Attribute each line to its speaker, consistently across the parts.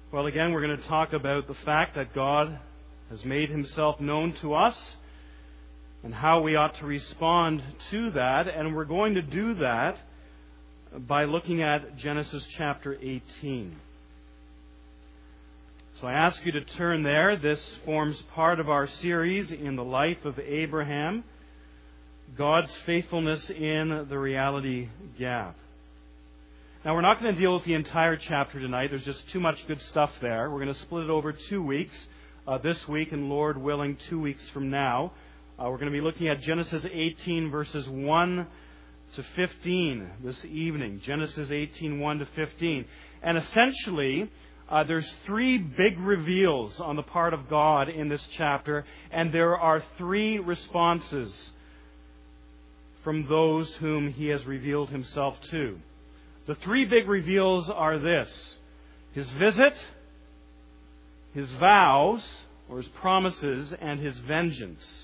Speaker 1: Well, again, we're going to talk about the fact that God has made Himself known to us and how we ought to respond to that. And we're going to do that by looking at Genesis chapter 18. So I ask you to turn there. This forms part of our series in the life of Abraham, God's faithfulness in the reality gap. Now, we're not going to deal with the entire chapter tonight. There's just too much good stuff there. We're going to split it over 2 weeks, this week and, Lord willing, 2 weeks from now. We're going to be looking at Genesis 18, verses 1 to 15 this evening. Genesis 18, 1 to 15. And essentially, there's 3 big reveals on the part of God in this chapter, and there are 3 responses from those whom He has revealed Himself to. The 3 big reveals are this: His visit, His vows, or His promises, and His vengeance.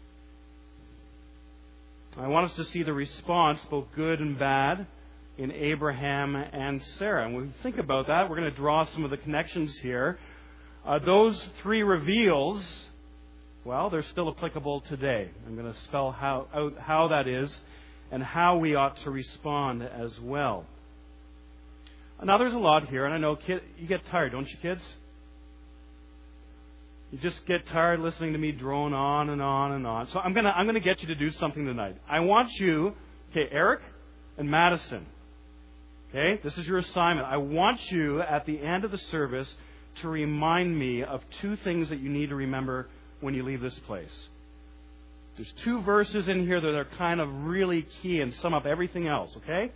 Speaker 1: I want us to see the response, both good and bad, in Abraham and Sarah. And when we think about that, we're going to draw some of the connections here. Those 3 reveals, well, they're still applicable today. I'm going to spell out how that is and how we ought to respond as well. Now, there's a lot here, and I know you get tired, don't you, kids? You just get tired listening to me drone on and on and on. So I'm gonna get you to do something tonight. I want you, Eric and Madison, this is your assignment. I want you at the end of the service to remind me of 2 things that you need to remember when you leave this place. There's 2 verses in here that are kind of really key and sum up everything else, okay?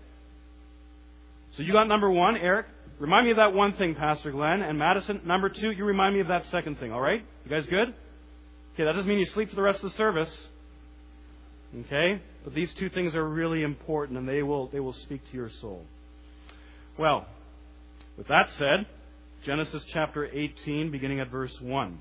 Speaker 1: So you got number 1, Eric. Remind me of that 1 thing, Pastor Glenn. And Madison, number 2, you remind me of that 2nd thing, all right? You guys good? Okay, that doesn't mean you sleep for the rest of the service. Okay? But these 2 things are really important, and they will speak to your soul. Well, with that said, Genesis chapter 18, beginning at verse 1.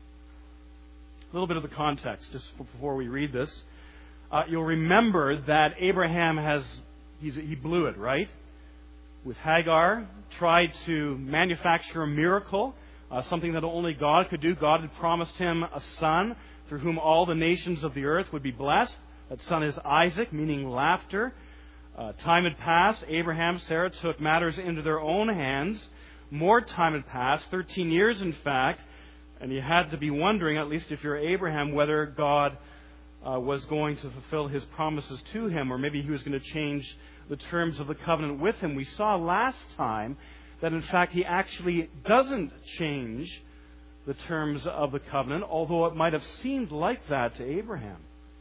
Speaker 1: A little bit of the context, just before we read this. You'll remember that Abraham he blew it, right? With Hagar, tried to manufacture a miracle, something that only God could do. God had promised him a son through whom all the nations of the earth would be blessed. That son is Isaac, meaning laughter. Time had passed. Abraham, Sarah took matters into their own hands. More time had passed, 13 years in fact, and you had to be wondering, at least if you're Abraham, whether God was going to fulfill His promises to him, or maybe He was going to change the terms of the covenant with him. We saw last time that in fact He actually doesn't change the terms of the covenant, although it might have seemed like that to Abraham.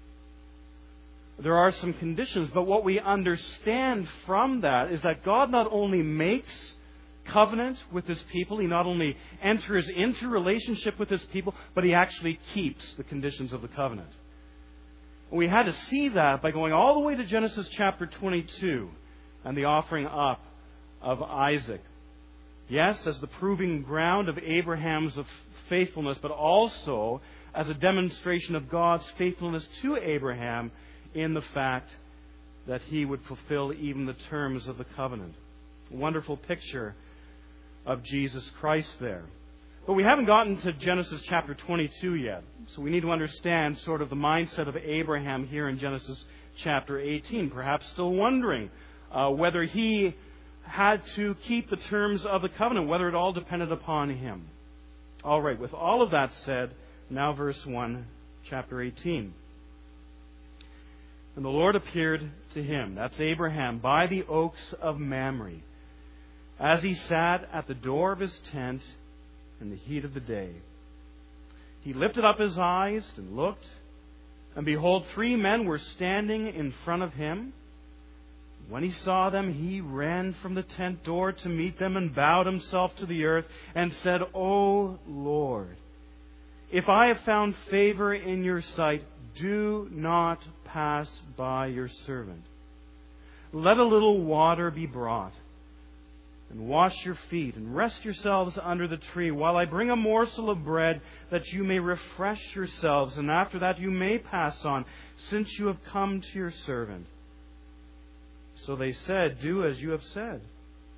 Speaker 1: There are some conditions, but what we understand from that is that God not only makes covenant with His people, He not only enters into relationship with His people, but He actually keeps the conditions of the covenant. We had to see that by going all the way to Genesis chapter 22 and the offering up of Isaac. Yes, as the proving ground of Abraham's faithfulness, but also as a demonstration of God's faithfulness to Abraham in the fact that he would fulfill even the terms of the covenant. A wonderful picture of Jesus Christ there. But we haven't gotten to Genesis chapter 22 yet. So we need to understand sort of the mindset of Abraham here in Genesis chapter 18. Perhaps still wondering whether he had to keep the terms of the covenant, whether it all depended upon him. All right, with all of that said, now verse 1, chapter 18. And the Lord appeared to him, that's Abraham, by the oaks of Mamre, as he sat at the door of his tent in the heat of the day. He lifted up his eyes and looked, and behold, 3 men were standing in front of him. When he saw them, he ran from the tent door to meet them and bowed himself to the earth and said, O Lord, if I have found favor in your sight, do not pass by your servant. Let a little water be brought, and wash your feet, and rest yourselves under the tree, while I bring a morsel of bread, that you may refresh yourselves, and after that you may pass on, since you have come to your servant. So they said, Do as you have said.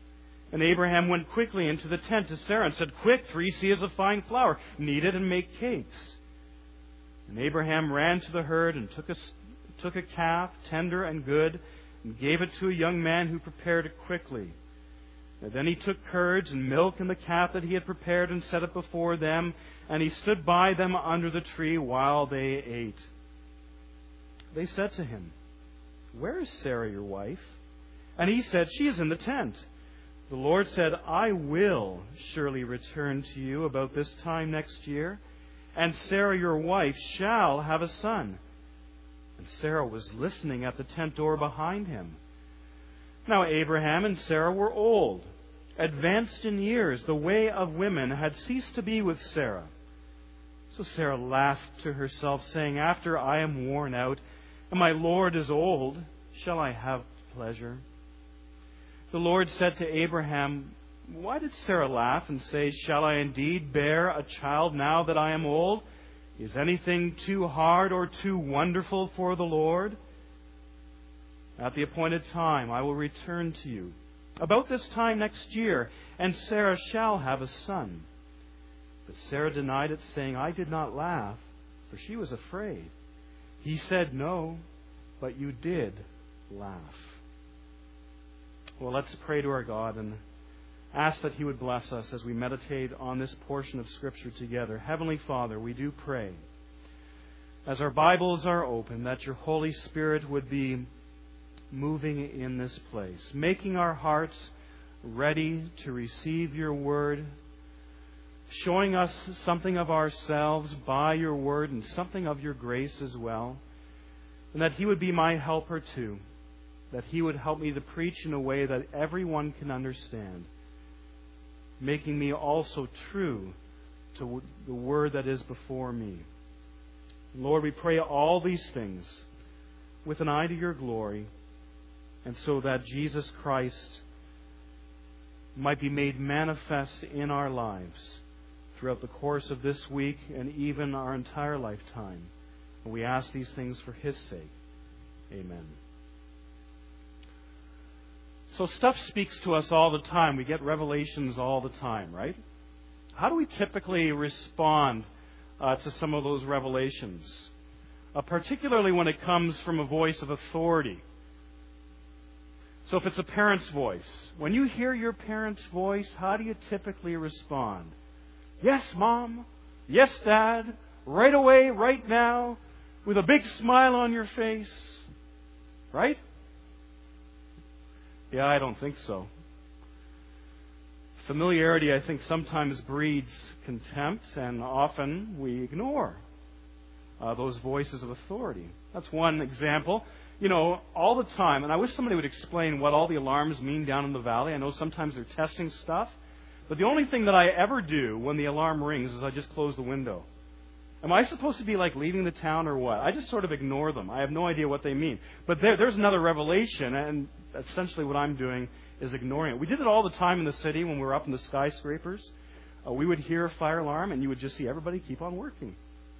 Speaker 1: And Abraham went quickly into the tent to Sarah and said, "Quick, 3 seahs of fine flour. Knead it and make cakes." And Abraham ran to the herd and took a calf, tender and good, and gave it to a young man who prepared it quickly. And then he took curds and milk and the calf that he had prepared and set it before them, and he stood by them under the tree while they ate. They said to him, "Where is Sarah, your wife?" And he said, "She is in the tent." The Lord said, "I will surely return to you about this time next year, and Sarah, your wife, shall have a son." And Sarah was listening at the tent door behind him. Now Abraham and Sarah were old, advanced in years. The way of women had ceased to be with Sarah. So Sarah laughed to herself, saying, "After I am worn out, and my Lord is old, shall I have pleasure?" The Lord said to Abraham, "Why did Sarah laugh and say, 'Shall I indeed bear a child now that I am old?' Is anything too hard or too wonderful for the Lord? At the appointed time I will return to you, about this time next year, and Sarah shall have a son." But Sarah denied it, saying, "I did not laugh," for she was afraid. He said, "No, but you did laugh." Well, let's pray to our God and ask that He would bless us as we meditate on this portion of Scripture together. Heavenly Father, we do pray, as our Bibles are open, that Your Holy Spirit would be moving in this place, making our hearts ready to receive Your Word, showing us something of ourselves by Your Word and something of Your grace as well, and that He would be my helper too, that He would help me to preach in a way that everyone can understand, making me also true to the Word that is before me. Lord, we pray all these things with an eye to Your glory, and so that Jesus Christ might be made manifest in our lives throughout the course of this week and even our entire lifetime. And we ask these things for His sake. Amen. So stuff speaks to us all the time. We get revelations all the time, right? How do we typically respond to some of those revelations? Particularly when it comes from a voice of authority. So if it's a parent's voice, when you hear your parent's voice, how do you typically respond? "Yes, Mom. Yes, Dad. Right away, right now," with a big smile on your face. Right? Yeah, I don't think so. Familiarity, I think, sometimes breeds contempt, and often we ignore those voices of authority. That's one example. You know, all the time, and I wish somebody would explain what all the alarms mean down in the valley. I know sometimes they're testing stuff, but the only thing that I ever do when the alarm rings is I just close the window. Am I supposed to be like leaving the town or what? I just sort of ignore them. I have no idea what they mean. But there's another revelation, and essentially what I'm doing is ignoring it. We did it all the time in the city when we were up in the skyscrapers. We would hear a fire alarm, and you would just see everybody keep on working.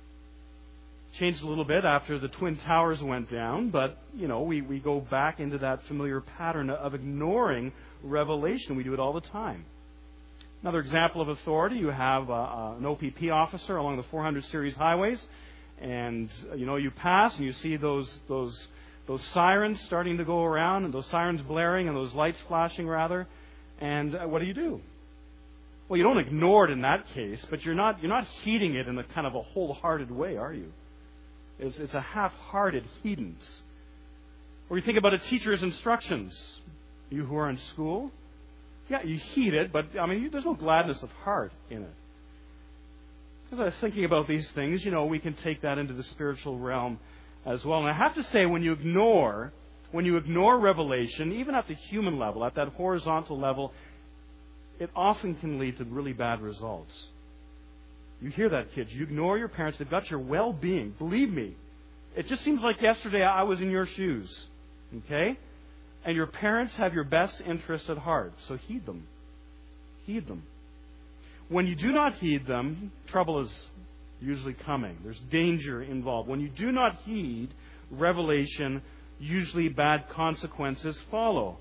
Speaker 1: Changed a little bit after the Twin Towers went down, but, you know, we go back into that familiar pattern of ignoring revelation. We do it all the time. Another example of authority, you have an OPP officer along the 400 series highways, and you pass and you see those sirens starting to go around, and those sirens blaring and those lights flashing rather. And what do? Well, you don't ignore it in that case, but you're not heeding it in a kind of a wholehearted way, are you? It's a half-hearted heedance. Or you think about a teacher's instructions. You who are in school. Yeah, you heed it, but there's no gladness of heart in it. As I was thinking about these things, we can take that into the spiritual realm as well. And I have to say, when you ignore revelation, even at the human level, at that horizontal level, it often can lead to really bad results. You hear that, kids. You ignore your parents. They've got your well-being. Believe me. It just seems like yesterday I was in your shoes. Okay? And your parents have your best interests at heart. So heed them. Heed them. When you do not heed them, trouble is usually coming. There's danger involved. When you do not heed revelation, usually bad consequences follow.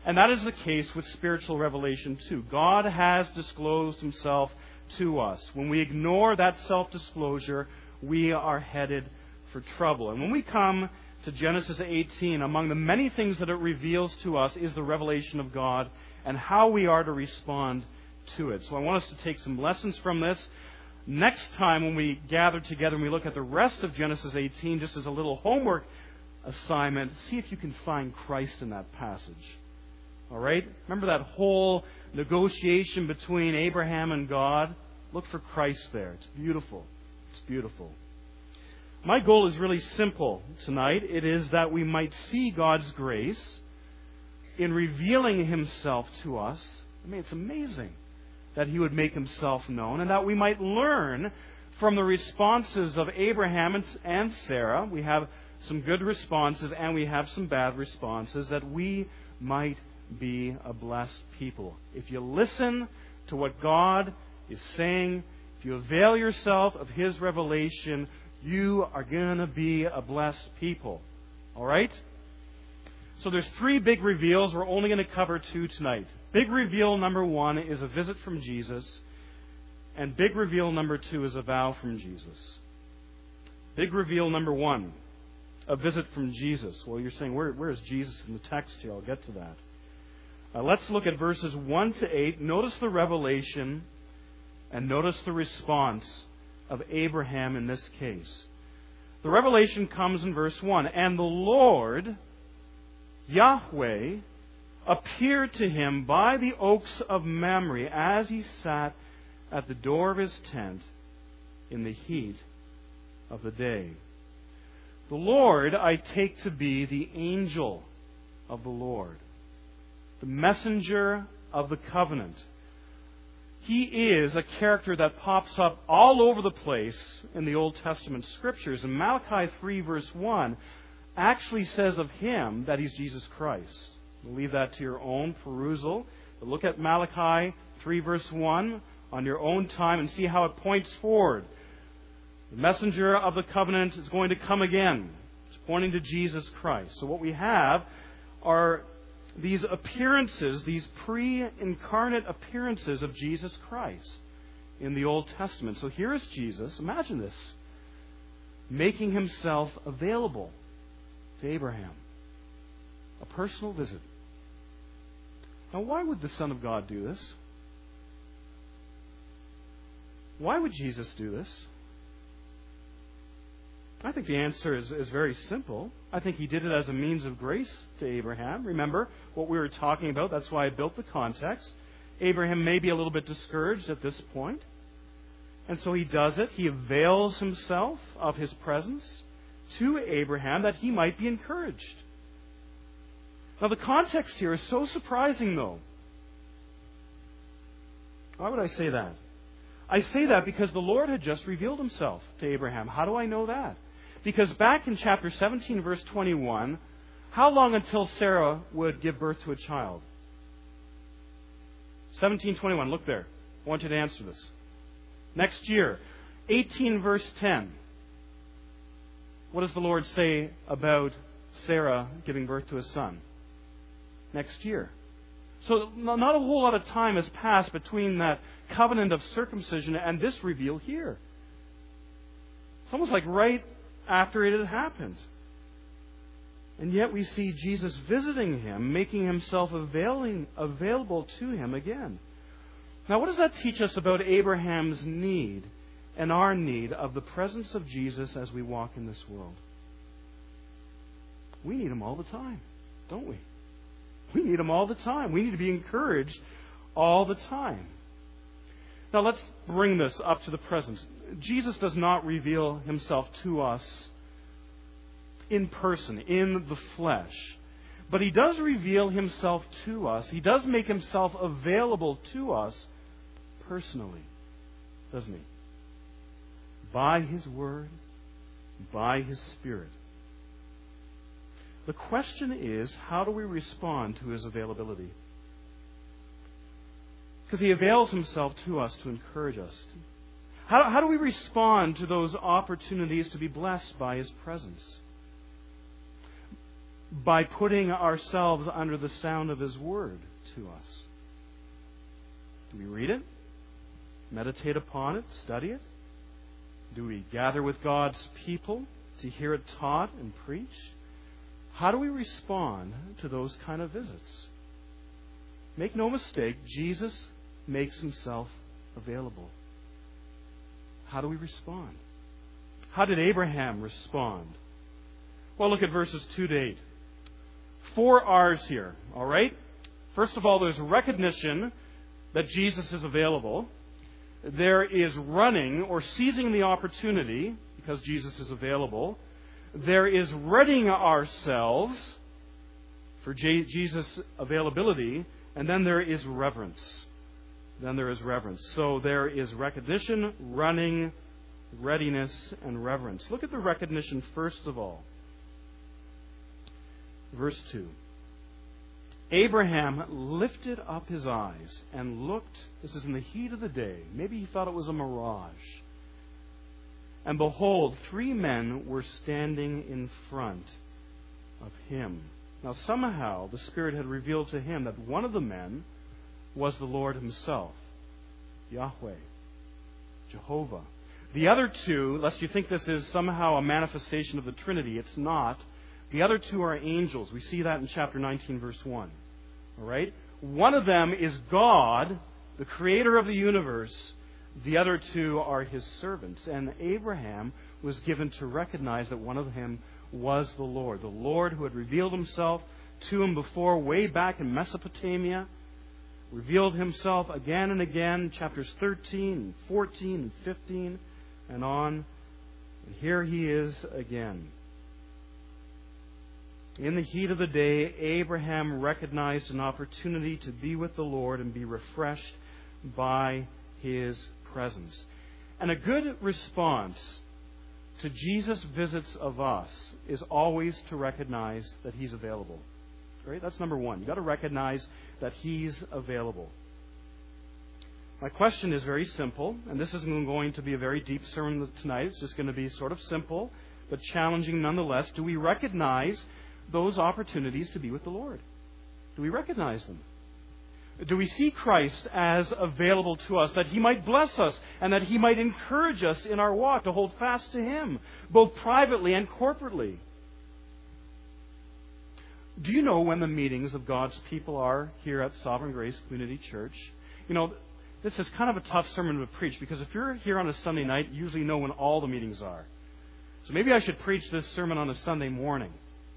Speaker 1: And that is the case with spiritual revelation too. God has disclosed himself to us. When we ignore that self-disclosure, we are headed for trouble. And when we come to Genesis 18, among the many things that it reveals to us is the revelation of God and how we are to respond to it. So I want us to take some lessons from this. Next time when we gather together and we look at the rest of Genesis 18, just as a little homework assignment, see if you can find Christ in that passage. All right? Remember that whole negotiation between Abraham and God? Look for Christ there. It's beautiful. It's beautiful. My goal is really simple tonight. It is that we might see God's grace in revealing himself to us. I mean, it's amazing that he would make himself known, and that we might learn from the responses of Abraham and Sarah. We have some good responses and we have some bad responses, that we might be a blessed people. If you listen to what God is saying, if you avail yourself of his revelation, you are going to be a blessed people. All right? So there's 3 big reveals. We're only going to cover 2 tonight. Big reveal number 1 is a visit from Jesus. And big reveal number 2 is a vow from Jesus. Big reveal number 1, a visit from Jesus. Well, you're saying, where is Jesus in the text here? I'll get to that. Let's look at verses 1 to 8. Notice the revelation and notice the response of Abraham in this case. The revelation comes in verse 1. And the Lord, Yahweh, appeared to him by the oaks of Mamre as he sat at the door of his tent in the heat of the day. The Lord I take to be the angel of the Lord, the messenger of the covenant. He is a character that pops up all over the place in the Old Testament Scriptures. And Malachi 3 verse 1 actually says of him that he's Jesus Christ. We'll leave that to your own perusal. But look at Malachi 3 verse 1 on your own time and see how it points forward. The messenger of the covenant is going to come again. It's pointing to Jesus Christ. So what we have are these appearances, these pre-incarnate appearances of Jesus Christ in the Old Testament. So here is Jesus, imagine this, making himself available to Abraham. A personal visit. Now, why would the Son of God do this? Why would Jesus do this? I think the answer is very simple. I think he did it as a means of grace to Abraham. Remember what we were talking about. That's why I built the context. Abraham may be a little bit discouraged at this point. And so he does it. He avails himself of his presence to Abraham that he might be encouraged. Now the context here is so surprising, though. Why would I say that? I say that because the Lord had just revealed himself to Abraham. How do I know that? Because back in chapter 17, verse 21, how long until Sarah would give birth to a child? 17:21, look there. I want you to answer this. Next year, 18 verse 10. What does the Lord say about Sarah giving birth to a son? Next year. So not a whole lot of time has passed between that covenant of circumcision and this reveal here. It's almost like right after it had happened. And yet we see Jesus visiting him, making himself available to him again. Now, what does that teach us about Abraham's need and our need of the presence of Jesus as we walk in this world? We need him all the time, don't we? We need him all the time. We need to be encouraged all the time. Now let's bring this up to the present. Jesus does not reveal himself to us in person, in the flesh. But he does reveal himself to us. He does make himself available to us personally, doesn't he? By his word, by his Spirit. The question is, how do we respond to his availability? Because he avails himself to us to encourage us. How do we respond to those opportunities to be blessed by his presence? by putting ourselves under the sound of His Word to us? Do we read it? Meditate upon it? Study it? Do we gather with God's people to hear it taught and preached? How do we respond to those kind of visits? Make no mistake, Jesus makes Himself available. How do we respond? How did Abraham respond? Well, look at verses 2 to 8. 4 R's here, all right? First of all, there's recognition that Jesus is available. There is running or seizing the opportunity because Jesus is available. There is readying ourselves for Jesus' availability. And then there is reverence. So there is recognition, running, readiness, and reverence. Look at the recognition first of all. Verse 2. Abraham lifted up his eyes and looked. This is in the heat of the day. Maybe he thought it was a mirage. And behold, 3 men were standing in front of him. Now somehow the Spirit had revealed to him that one of the men was the Lord Himself, Yahweh, Jehovah. The other 2, lest you think this is somehow a manifestation of the Trinity, it's not. The other 2 are angels. We see that in chapter 19, verse 1. All right? One of them is God, the creator of the universe. The other 2 are His servants. And Abraham was given to recognize that one of them was the Lord who had revealed Himself to him before, way back in Mesopotamia, revealed Himself again and again, chapters 13 and 14 and 15 and on. And here He is again. In the heat of the day, Abraham recognized an opportunity to be with the Lord and be refreshed by His presence. And a good response to Jesus' visits of us is always to recognize that He's available. Right? That's number 1. You've got to recognize that He's available. My question is very simple, and this isn't going to be a very deep sermon tonight. It's just going to be sort of simple, but challenging nonetheless. Do we recognize those opportunities to be with the Lord? Do we recognize them? Do we see Christ as available to us, that He might bless us and that He might encourage us in our walk to hold fast to Him, both privately and corporately? Do you know when the meetings of God's people are here at Sovereign Grace Community Church? You know, this is kind of a tough sermon to preach because if you're here on a Sunday night, you usually know when all the meetings are. So maybe I should preach this sermon on a Sunday morning.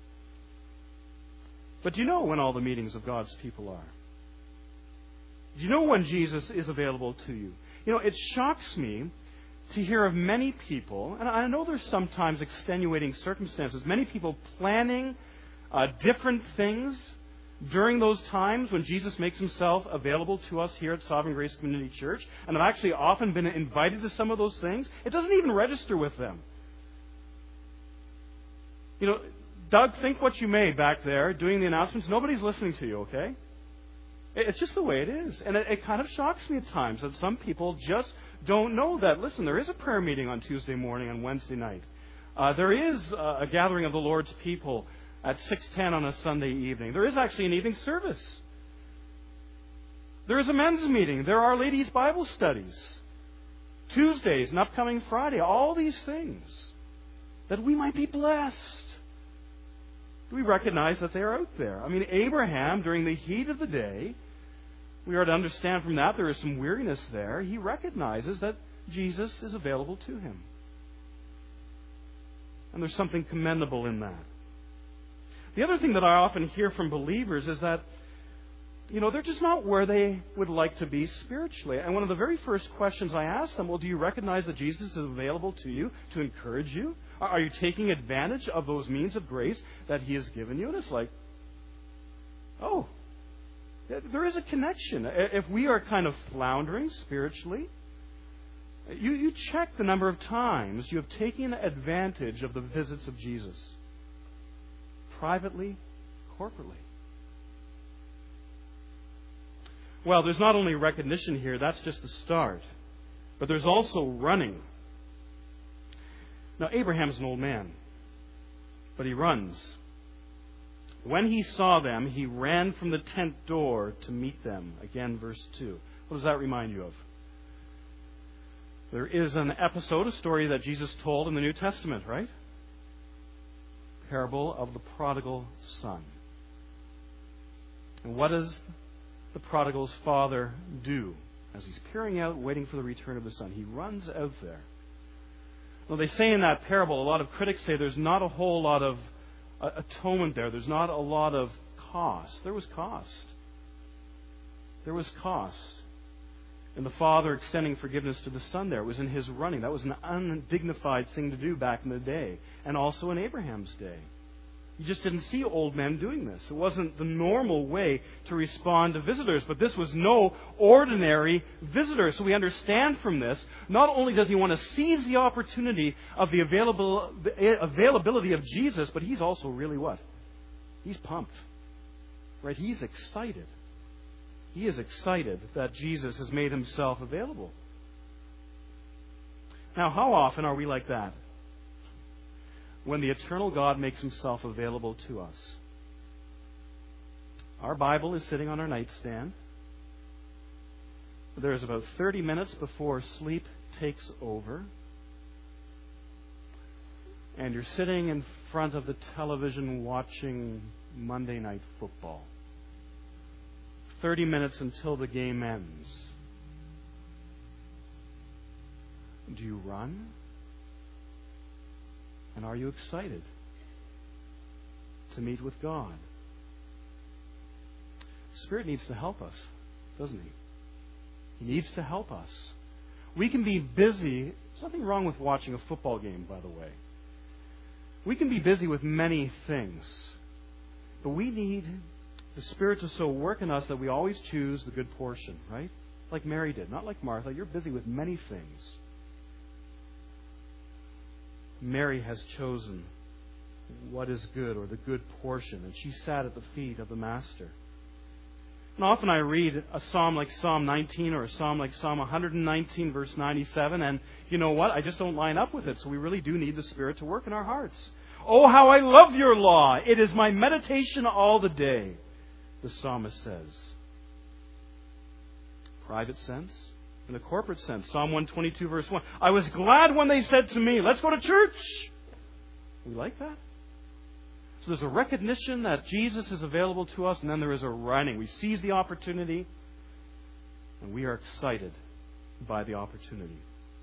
Speaker 1: But do you know when all the meetings of God's people are? Do you know when Jesus is available to you? You know, it shocks me to hear of many people, and I know there's sometimes extenuating circumstances, many people planning different things during those times when Jesus makes Himself available to us here at Sovereign Grace Community Church, and I've actually often been invited to some of those things. It doesn't even register with them. You know, Doug, think what you may back there doing the announcements. Nobody's listening to you, okay? It's just the way it is. And it kind of shocks me at times that some people just don't know that. Listen, there is a prayer meeting on Tuesday morning and Wednesday night. There is a gathering of the Lord's people at 6:10 on a Sunday evening. There is actually an evening service. There is a men's meeting. There are ladies' Bible studies. Tuesdays, an upcoming Friday. All these things that we might be blessed. Do we recognize that they are out there? I mean, Abraham, during the heat of the day, we are to understand from that there is some weariness there. He recognizes that Jesus is available to him. And there's something commendable in that. The other thing that I often hear from believers is that, you know, they're just not where they would like to be spiritually. And one of the very first questions I ask them, well, do you recognize that Jesus is available to you to encourage you? Are you taking advantage of those means of grace that He has given you? And it's like, oh, there is a connection. If we are kind of floundering spiritually, you check the number of times you have taken advantage of the visits of Jesus. Privately, corporately. Well, there's not only recognition here, that's just the start. But there's also running. Now, Abraham's an old man, but he runs. When he saw them, he ran from the tent door to meet them. Again, verse 2. What does that remind you of? There is an episode, a story that Jesus told in the New Testament, right? Parable of the prodigal son. And what does the prodigal's father do as he's peering out, waiting for the return of the son? He runs out there. Well, they say in that parable, a lot of critics say there's not a whole lot of atonement there. There's not a lot of cost. There was cost. There was cost. And the father extending forgiveness to the son there. It was in his running. That was an undignified thing to do back in the day. And also in Abraham's day. You just didn't see old men doing this. It wasn't the normal way to respond to visitors. But this was no ordinary visitor. So we understand from this, not only does he want to seize the opportunity of the availability of Jesus, but he's also really what? He's pumped. Right? He's excited. He is excited that Jesus has made himself available. Now, how often are we like that? When the eternal God makes himself available to us. Our Bible is sitting on our nightstand. There's about 30 minutes before sleep takes over. And you're sitting in front of the television watching Monday Night Football. 30 minutes until the game ends. Do you run? And are you excited to meet with God? The Spirit needs to help us, doesn't He? He needs to help us. We can be busy. There's nothing wrong with watching a football game, by the way. We can be busy with many things. But we need the Spirit to so work in us that we always choose the good portion, right? Like Mary did, not like Martha. You're busy with many things. Mary has chosen what is good, or the good portion, and she sat at the feet of the Master. And often I read a psalm like Psalm 19 or a psalm like Psalm 119, verse 97, and you know what? I just don't line up with it, so we really do need the Spirit to work in our hearts. Oh, how I love your law! It is my meditation all the day, the psalmist says. Private sense. In a corporate sense, Psalm 122, verse 1. I was glad when they said to me, let's go to church. We like that. So there's a recognition that Jesus is available to us, and then there is a running. We seize the opportunity, and we are excited by the opportunity.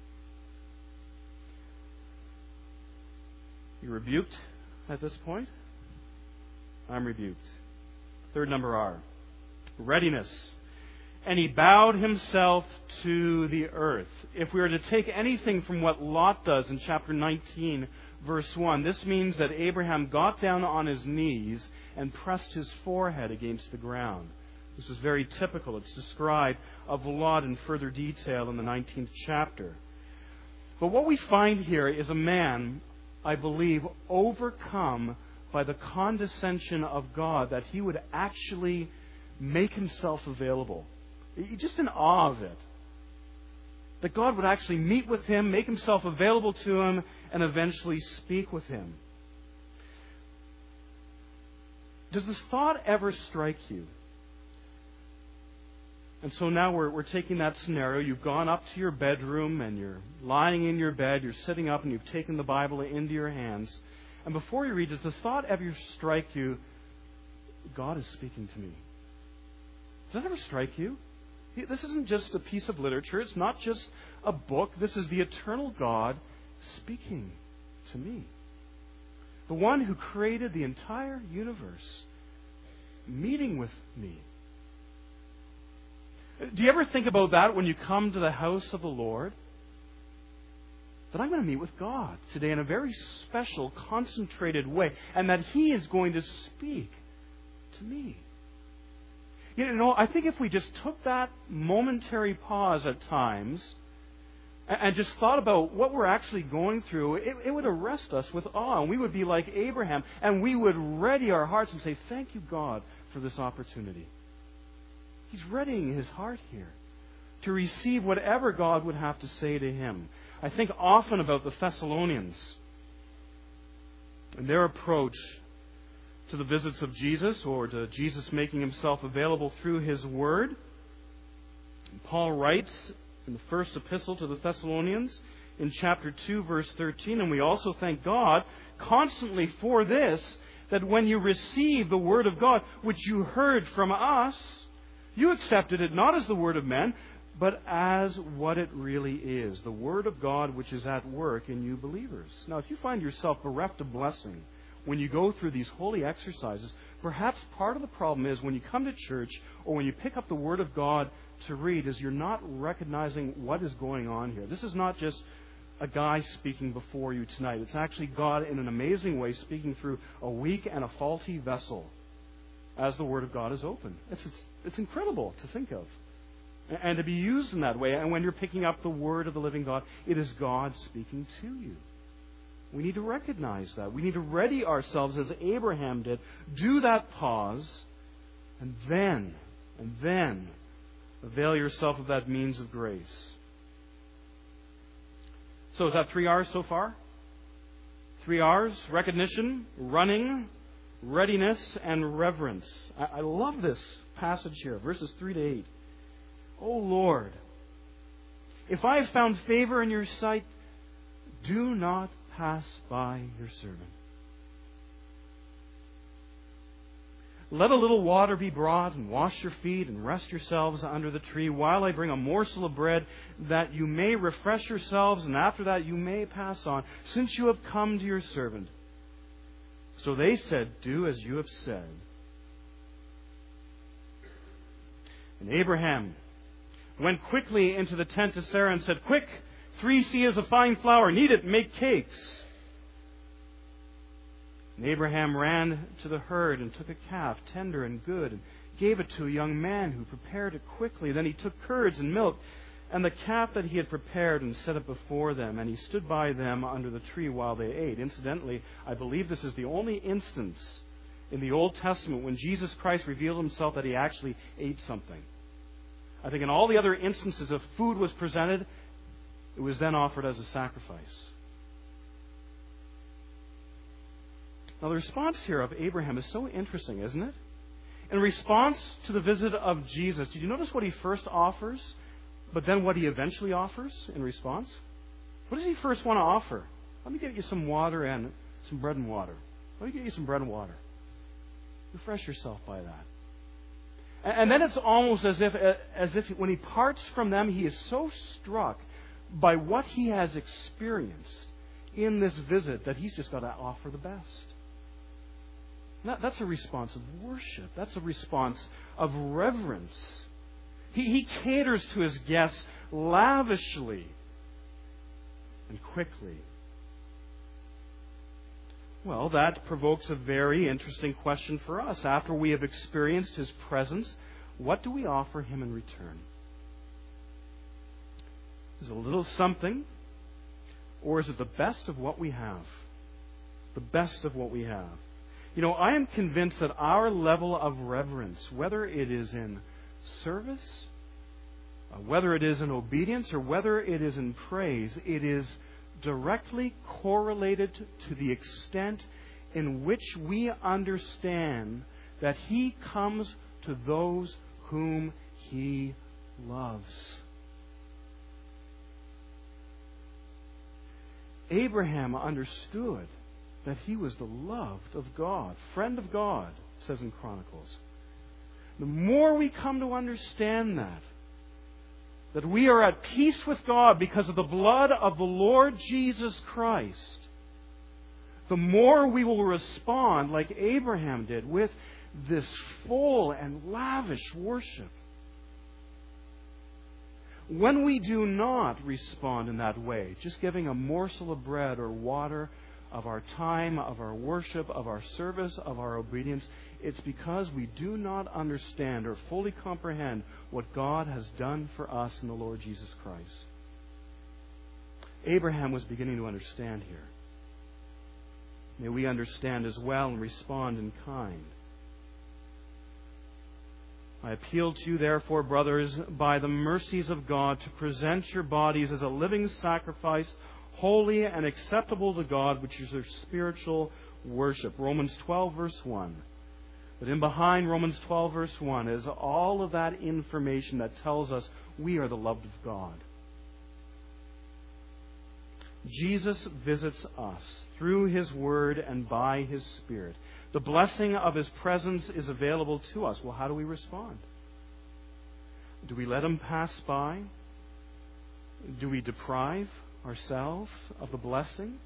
Speaker 1: You rebuked at this point? I'm rebuked. Third number R. Readiness. And he bowed himself to the earth. If we were to take anything from what Lot does in chapter 19, verse 1, this means that Abraham got down on his knees and pressed his forehead against the ground. This is very typical. It's described of Lot in further detail in the 19th chapter. But what we find here is a man, I believe, overcome by the condescension of God, that he would actually make himself available. Just in awe of it. That God would actually meet with him, make himself available to him, and eventually speak with him. Does this thought ever strike you? And so now we're taking that scenario. You've gone up to your bedroom and you're lying in your bed, you're sitting up and you've taken the Bible into your hands. And before you read, does the thought ever strike you, God is speaking to me? Does that ever strike you? This isn't just a piece of literature. It's not just a book. This is the eternal God speaking to me. The one who created the entire universe, meeting with me. Do you ever think about that when you come to the house of the Lord? That I'm going to meet with God today in a very special, concentrated way, and that He is going to speak to me. You know, I think if we just took that momentary pause at times and just thought about what we're actually going through, it would arrest us with awe. And we would be like Abraham, and we would ready our hearts and say, thank you, God, for this opportunity. He's readying his heart here to receive whatever God would have to say to him. I think often about the Thessalonians and their approach to the visits of Jesus or to Jesus making himself available through his word. And Paul writes in the first epistle to the Thessalonians in chapter 2, verse 13, and we also thank God constantly for this, that when you received the word of God, which you heard from us, you accepted it not as the word of men, but as what it really is, the word of God which is at work in you believers. Now, if you find yourself bereft of blessing when you go through these holy exercises, perhaps part of the problem is when you come to church or when you pick up the word of God to read is you're not recognizing what is going on here. This is not just a guy speaking before you tonight. It's actually God in an amazing way speaking through a weak and a faulty vessel as the word of God is open. It's incredible to think of. And to be used in that way. And when you're picking up the word of the living God, it is God speaking to you. We need to recognize that. We need to ready ourselves as Abraham did. Do that pause. And then avail yourself of that means of grace. So is that 3 R's so far? 3 R's: recognition, running, readiness, and reverence. I love this passage here, verses 3 to 8. O Lord, if I have found favor in your sight, do not pass by your servant. Let a little water be brought, and wash your feet, and rest yourselves under the tree, while I bring a morsel of bread, that you may refresh yourselves, and after that you may pass on, since you have come to your servant. So they said, do as you have said. And Abraham went quickly into the tent to Sarah and said, quick, 3 seahs of fine flour, knead it, make cakes. And Abraham ran to the herd and took a calf, tender and good, and gave it to a young man who prepared it quickly. Then he took curds and milk and the calf that he had prepared and set it before them, and he stood by them under the tree while they ate. Incidentally, I believe this is the only instance in the Old Testament when Jesus Christ revealed himself that he actually ate something. I think in all the other instances if food was presented, it was then offered as a sacrifice. Now the response here of Abraham is so interesting, isn't it? In response to the visit of Jesus, did you notice what he first offers, but then what he eventually offers in response? What does he first want to offer? Let me get you some water and some bread and water. Let me get you some bread and water. Refresh yourself by that. And then it's almost as if when he parts from them, he is so struck by what he has experienced in this visit that he's just got to offer the best. That's a response of worship. That's a response of reverence. He caters to his guests lavishly and quickly. Well, that provokes a very interesting question for us. After we have experienced his presence, what do we offer him in return? Is it a little something, or is it the best of what we have? The best of what we have. You know, I am convinced that our level of reverence, whether it is in service, whether it is in obedience, or whether it is in praise, it is directly correlated to the extent in which we understand that he comes to those whom he loves. Abraham understood that he was the loved of God, friend of God, it says in Chronicles. The more we come to understand that we are at peace with God because of the blood of the Lord Jesus Christ, the more we will respond like Abraham did with this full and lavish worship. When we do not respond in that way, just giving a morsel of bread or water of our time, of our worship, of our service, of our obedience, it's because we do not understand or fully comprehend what God has done for us in the Lord Jesus Christ. Abraham was beginning to understand here. May we understand as well and respond in kind. I appeal to you, therefore, brothers, by the mercies of God, to present your bodies as a living sacrifice, holy and acceptable to God, which is their spiritual worship. Romans 12, verse 1. But in behind Romans 12, verse 1 is all of that information that tells us we are the loved of God. Jesus visits us through His Word and by His Spirit. The blessing of His presence is available to us. Well, how do we respond? Do we let Him pass by? Do we deprive ourselves of the blessing?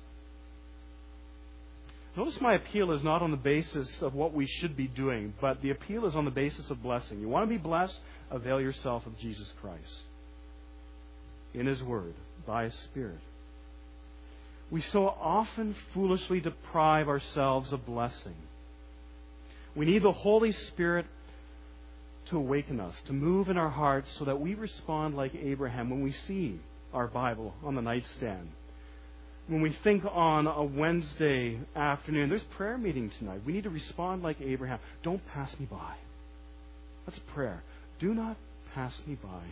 Speaker 1: Notice my appeal is not on the basis of what we should be doing, but the appeal is on the basis of blessing. You want to be blessed? Avail yourself of Jesus Christ in His Word, by His Spirit. We so often foolishly deprive ourselves of blessing. We need the Holy Spirit to awaken us, to move in our hearts so that we respond like Abraham when we see our Bible on the nightstand. When we think on a Wednesday afternoon, there's prayer meeting tonight. We need to respond like Abraham. Don't pass me by. That's prayer. Do not pass me by.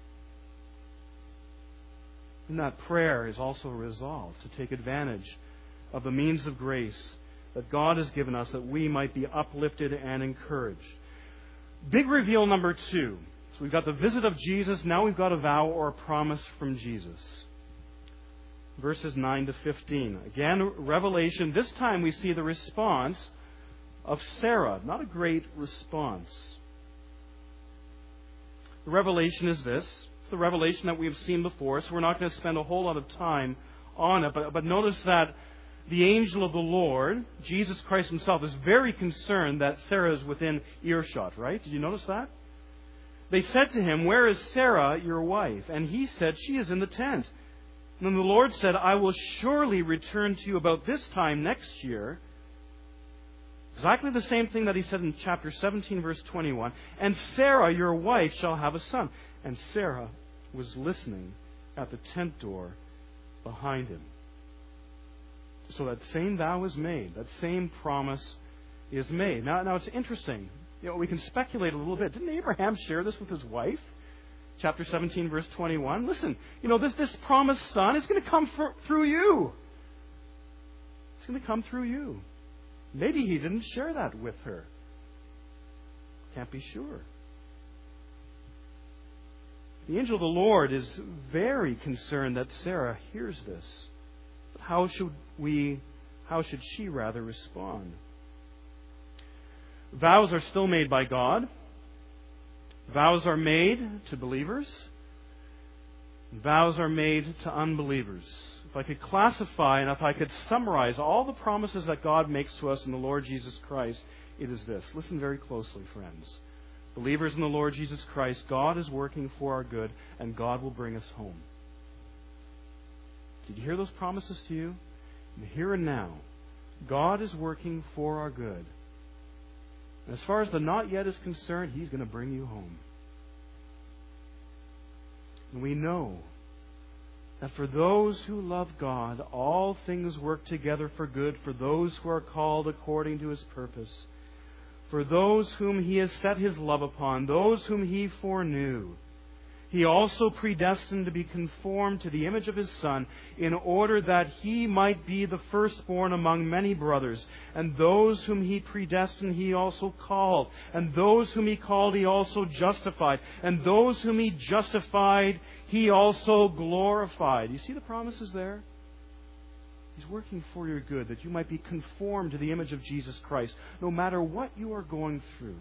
Speaker 1: And that prayer is also a resolve to take advantage of the means of grace that God has given us that we might be uplifted and encouraged. Big reveal number 2. So we've got the visit of Jesus. Now we've got a vow or a promise from Jesus. Verses 9 to 15. Again, revelation. This time we see the response of Sarah. Not a great response. The revelation is this. It's the revelation that we have seen before, so we're not going to spend a whole lot of time on it. But notice that the angel of the Lord, Jesus Christ Himself, is very concerned that Sarah is within earshot, right? Did you notice that? They said to him, "Where is Sarah, your wife?" And he said, "She is in the tent." And then the Lord said, "I will surely return to you about this time next year." Exactly the same thing that He said in chapter 17, verse 21. "And Sarah, your wife, shall have a son." And Sarah was listening at the tent door behind him. So that same vow is made. That same promise is made. Now it's interesting. We can speculate a little bit. Didn't Abraham share this with his wife? Chapter 17, verse 21. Listen, this promised son is going to come through you. It's going to come through you. Maybe he didn't share that with her. Can't be sure. The angel of the Lord is very concerned that Sarah hears this. But how should she respond? Vows are still made by God. Vows are made to believers. Vows are made to unbelievers. If I could classify and if I could summarize all the promises that God makes to us in the Lord Jesus Christ, it is this. Listen very closely, friends. Believers in the Lord Jesus Christ, God is working for our good, and God will bring us home. Did you hear those promises to you? In the here and now, God is working for our good. And as far as the not yet is concerned, He's going to bring you home. And we know that for those who love God, all things work together for good for those who are called according to His purpose. For those whom He has set His love upon, those whom He foreknew, He also predestined to be conformed to the image of His Son, in order that He might be the firstborn among many brothers. And those whom He predestined, He also called. And those whom He called, He also justified. And those whom He justified, He also glorified. You see the promises there? He's working for your good, that you might be conformed to the image of Jesus Christ, no matter what you are going through.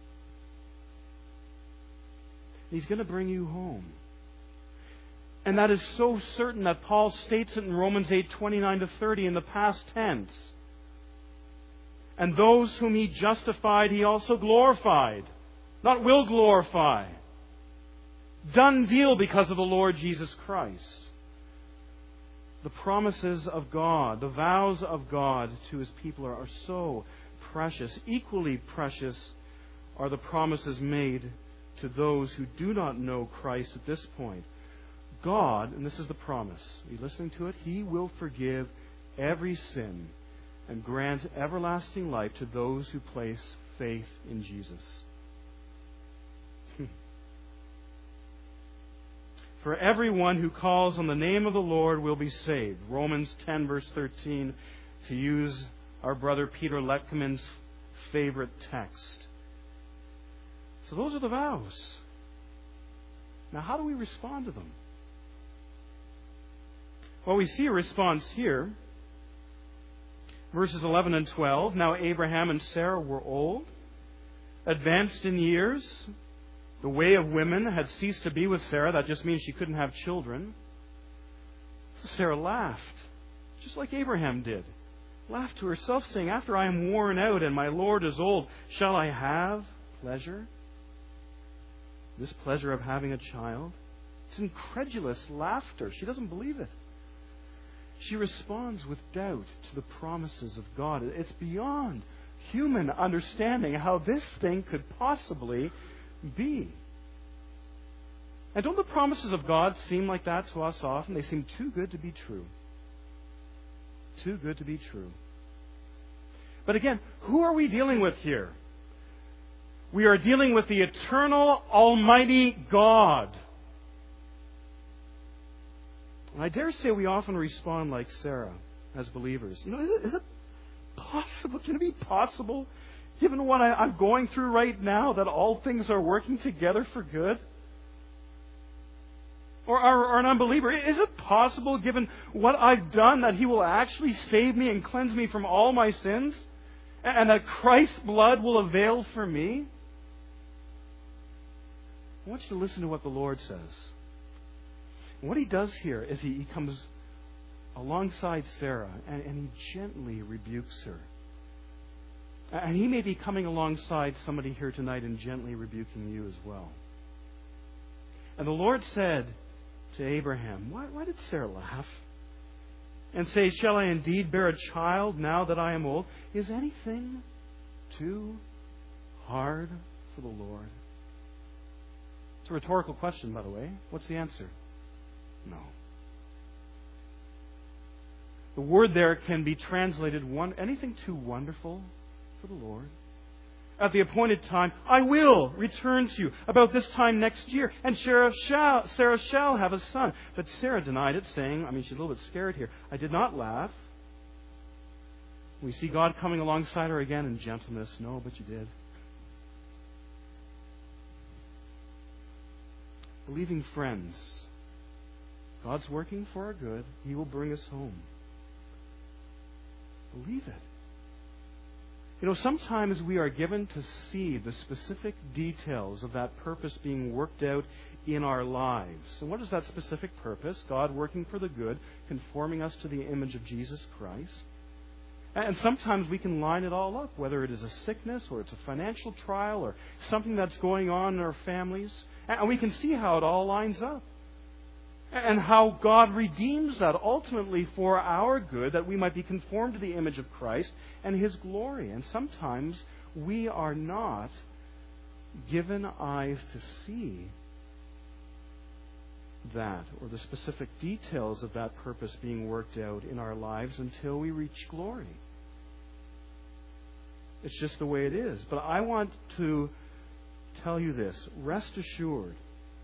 Speaker 1: He's going to bring you home. And that is so certain that Paul states it in Romans 8:29 to 30 in the past tense. And those whom He justified, He also glorified. Not will glorify. Done deal because of the Lord Jesus Christ. The promises of God, the vows of God to His people are so precious. Equally precious are the promises made to those who do not know Christ at this point. God, and this is the promise, are you listening to it? He will forgive every sin and grant everlasting life to those who place faith in Jesus. For everyone who calls on the name of the Lord will be saved. Romans 10, verse 13, to use our brother Peter Leckman's favorite text. So those are the vows. Now, how do we respond to them? Well, we see a response here. Verses 11 and 12. Now Abraham and Sarah were old, advanced in years. The way of women had ceased to be with Sarah. That just means she couldn't have children. So Sarah laughed, just like Abraham did. Laughed to herself, saying, after I am worn out and my Lord is old, shall I have pleasure? This pleasure of having a child? It's incredulous laughter. She doesn't believe it. She responds with doubt to the promises of God. It's beyond human understanding how this thing could possibly be. And don't the promises of God seem like that to us often? They seem too good to be true. Too good to be true. But again, who are we dealing with here? We are dealing with the eternal, almighty God. And I dare say we often respond like Sarah as believers. Is it possible? Can it be possible, given what I'm going through right now, that all things are working together for good? Or an unbeliever, is it possible, given what I've done, that He will actually save me and cleanse me from all my sins? And that Christ's blood will avail for me? I want you to listen to what the Lord says. And what He does here is He comes alongside Sarah and He gently rebukes her. And He may be coming alongside somebody here tonight and gently rebuking you as well. And the Lord said to Abraham, why did Sarah laugh? And say, shall I indeed bear a child now that I am old? Is anything too hard for the Lord? It's a rhetorical question, by the way. What's the answer? No. The word there can be translated, anything too wonderful for the Lord? At the appointed time, I will return to you about this time next year, and Sarah shall have a son. But Sarah denied it, saying, she's a little bit scared here, I did not laugh. We see God coming alongside her again in gentleness. No, but you did. Believing friends, God's working for our good. He will bring us home. Believe it. Sometimes we are given to see the specific details of that purpose being worked out in our lives. And what is that specific purpose? God working for the good, conforming us to the image of Jesus Christ. And sometimes we can line it all up, whether it is a sickness or it's a financial trial or something that's going on in our families. And we can see how it all lines up. And how God redeems that ultimately for our good, that we might be conformed to the image of Christ and His glory. And sometimes we are not given eyes to see that, or the specific details of that purpose being worked out in our lives until we reach glory. It's just the way it is. But I want to tell you this. Rest assured,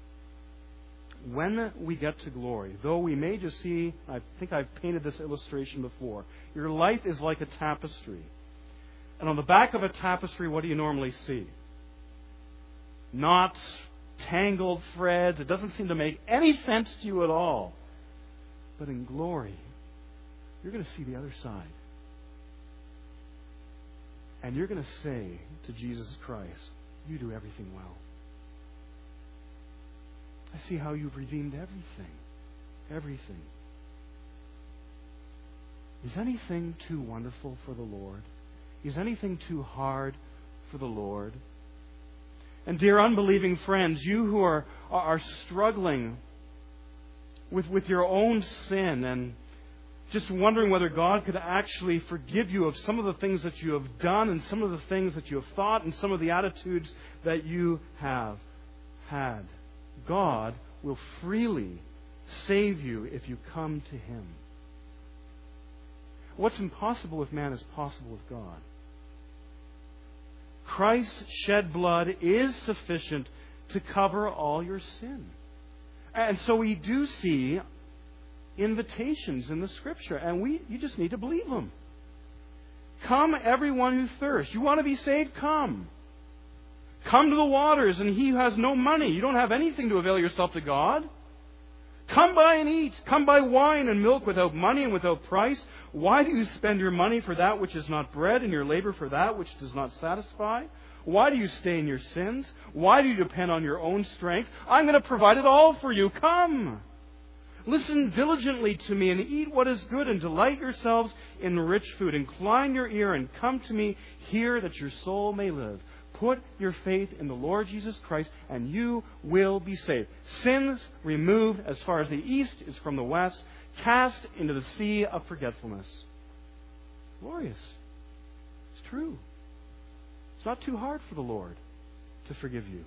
Speaker 1: when we get to glory, though we may just see, I think I've painted this illustration before, your life is like a tapestry. And on the back of a tapestry, what do you normally see? Knots, tangled threads. It doesn't seem to make any sense to you at all. But in glory, you're going to see the other side. And you're going to say to Jesus Christ, you do everything well. I see how you've redeemed everything. Everything. Is anything too wonderful for the Lord? Is anything too hard for the Lord? And dear unbelieving friends, you who are struggling with your own sin and just wondering whether God could actually forgive you of some of the things that you have done and some of the things that you have thought and some of the attitudes that you have had. God will freely save you if you come to Him. What's impossible with man is possible with God. Christ's shed blood is sufficient to cover all your sin. And so we do see invitations in the Scripture, and you just need to believe them. Come, everyone who thirsts. You want to be saved? Come. Come to the waters, and he who has no money. You don't have anything to avail yourself to God. Come buy and eat. Come buy wine and milk without money and without price. Why do you spend your money for that which is not bread, and your labor for that which does not satisfy? Why do you stay in your sins? Why do you depend on your own strength? I'm going to provide it all for you. Come. Listen diligently to me and eat what is good, and delight yourselves in rich food. Incline your ear and come to me. Hear that your soul may live. Put your faith in the Lord Jesus Christ, and you will be saved. Sins removed as far as the east is from the west, cast into the sea of forgetfulness. Glorious. It's true. It's not too hard for the Lord to forgive you.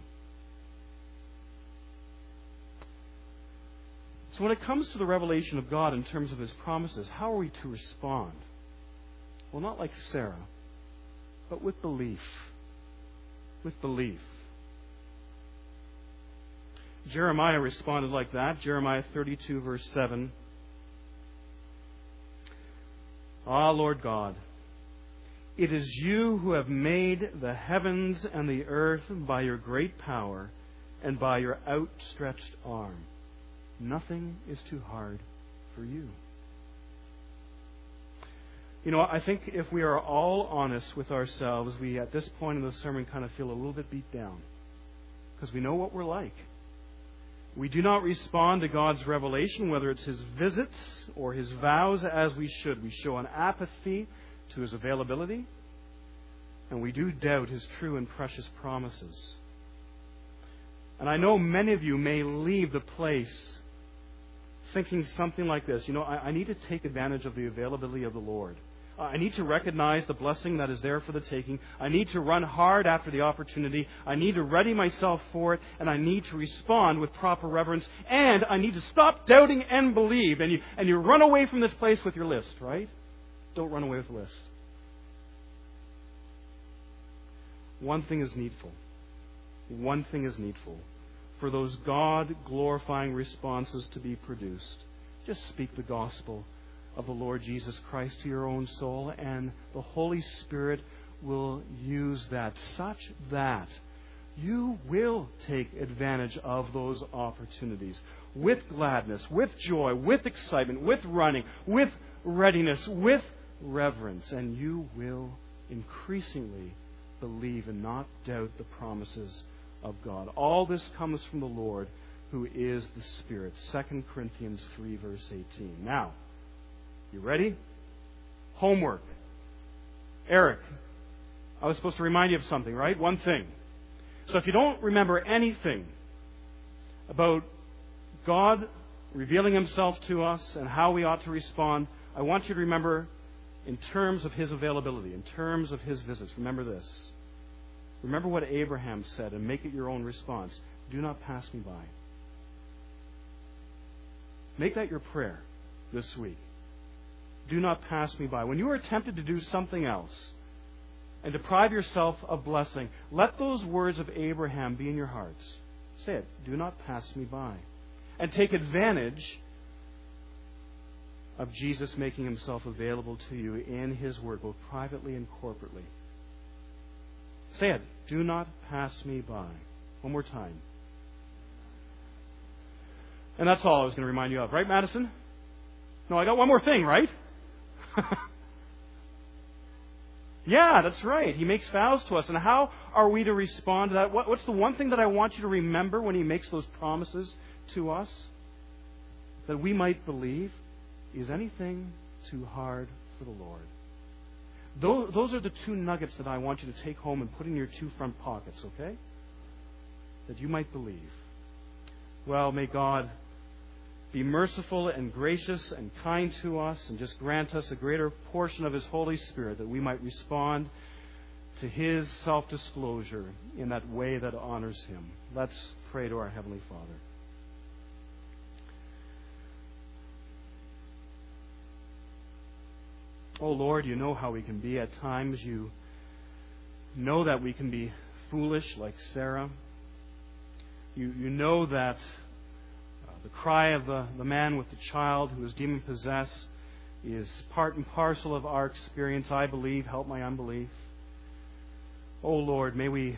Speaker 1: So when it comes to the revelation of God in terms of His promises, how are we to respond? Well, not like Sarah, but with belief. With belief. Jeremiah responded like that. Jeremiah 32, verse 7. Ah, Lord God, it is you who have made the heavens and the earth by your great power and by your outstretched arm. Nothing is too hard for you. You know, I think if we are all honest with ourselves, we at this point in the sermon kind of feel a little bit beat down. Because we know what we're like. We do not respond to God's revelation, whether it's His visits or His vows, as we should. We show an apathy to His availability. And we do doubt His true and precious promises. And I know many of you may leave the place thinking something like this. You know, I need to take advantage of the availability of the Lord. I need to recognize the blessing that is there for the taking. I need to run hard after the opportunity. I need to ready myself for it. And I need to respond with proper reverence. And I need to stop doubting and believe. And you run away from this place with your list, right? Don't run away with the list. One thing is needful. One thing is needful. For those God-glorifying responses to be produced, just speak the gospel of the Lord Jesus Christ to your own soul, and the Holy Spirit will use that such that you will take advantage of those opportunities with gladness, with joy, with excitement, with running, with readiness, with reverence, and you will increasingly believe and not doubt the promises of God. All this comes from the Lord, who is the Spirit. 2 Corinthians 3, verse 18. Now, you ready? Homework. Eric, I was supposed to remind you of something, right? One thing. So if you don't remember anything about God revealing Himself to us and how we ought to respond, I want you to remember in terms of His availability, in terms of His visits. Remember this. Remember what Abraham said and make it your own response. Do not pass me by. Make that your prayer this week. Do not pass me by. When you are tempted to do something else and deprive yourself of blessing, let those words of Abraham be in your hearts. Say it. Do not pass me by. And take advantage of Jesus making Himself available to you in His Word, both privately and corporately. Say it. Do not pass me by. One more time. And that's all I was going to remind you of. Right, Madison? No, I got one more thing, right? Yeah, that's right. He makes vows to us. And how are we to respond to that? What's the one thing that I want you to remember when He makes those promises to us? That we might believe. Is anything too hard for the Lord? Those are the two nuggets that I want you to take home and put in your two front pockets, okay? That you might believe. Well, may God be merciful and gracious and kind to us and just grant us a greater portion of His Holy Spirit that we might respond to His self-disclosure in that way that honors Him. Let's pray to our Heavenly Father. Oh Lord, you know how we can be at times. You know that we can be foolish like Sarah. You know that The cry of the man with the child who is demon-possessed is part and parcel of our experience. I believe, help my unbelief. Oh Lord, may we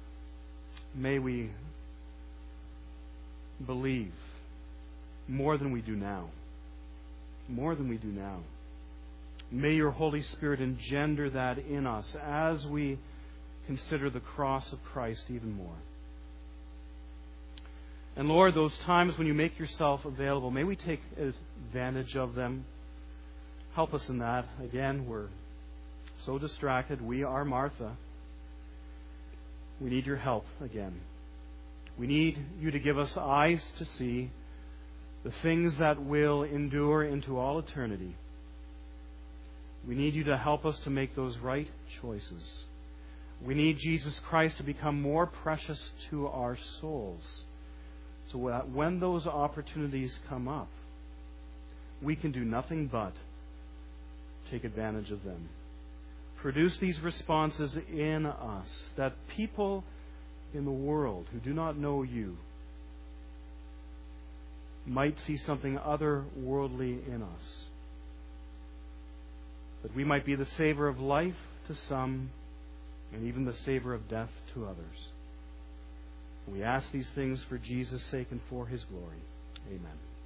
Speaker 1: believe more than we do now. More than we do now. May your Holy Spirit engender that in us as we consider the cross of Christ even more. And Lord, those times when you make yourself available, may we take advantage of them. Help us in that. Again, we're so distracted. We are Martha. We need your help again. We need you to give us eyes to see the things that will endure into all eternity. We need you to help us to make those right choices. We need Jesus Christ to become more precious to our souls, so that when those opportunities come up, we can do nothing but take advantage of them. Produce these responses in us, that people in the world who do not know you might see something otherworldly in us. That we might be the savor of life to some, and even the savor of death to others. We ask these things for Jesus' sake and for His glory. Amen.